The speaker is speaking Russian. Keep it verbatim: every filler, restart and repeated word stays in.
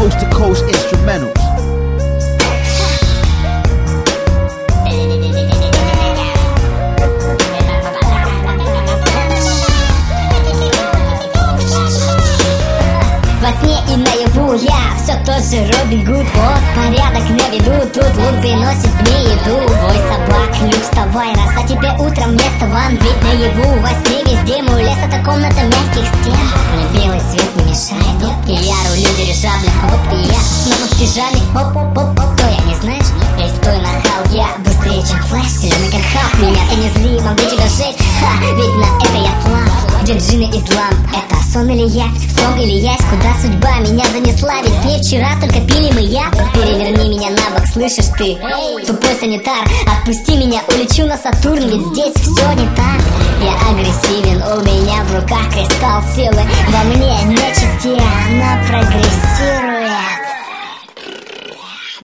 coast to coast instrumentals. Во сне и наяву я все тот же Робин Гуд. Вот порядок на виду, тут лук приносит мне еду. Вой собак, Люк, вставай, раз, а тебе утром вместо ван. Ведь наяву, во сне везде мой лес, это комната мягких стен. Мне белый цвет не мешает, оп, и я рулю дирижаблем. Оп, и я снова в пижаме, оп, оп, оп, оп. Кто я, не знаешь? Эй, стой, нахал, я быстрее, чем флэш. Зеленый как Халк, меня ты не зли, могу тебя сжечь. Ха, ведь на это я слаб. Где джин и излам? Это сон или явь? Сон или ясь? Куда судьба меня занесла? Ведь с ней вчера только пили мы я. Переверни меня на бок, слышишь ты? Тупой санитар, отпусти меня, улечу на Сатурн. Ведь здесь все не так. Я агрессивен, у меня в руках кристалл силы. Во мне нечисти, она прогрессирует.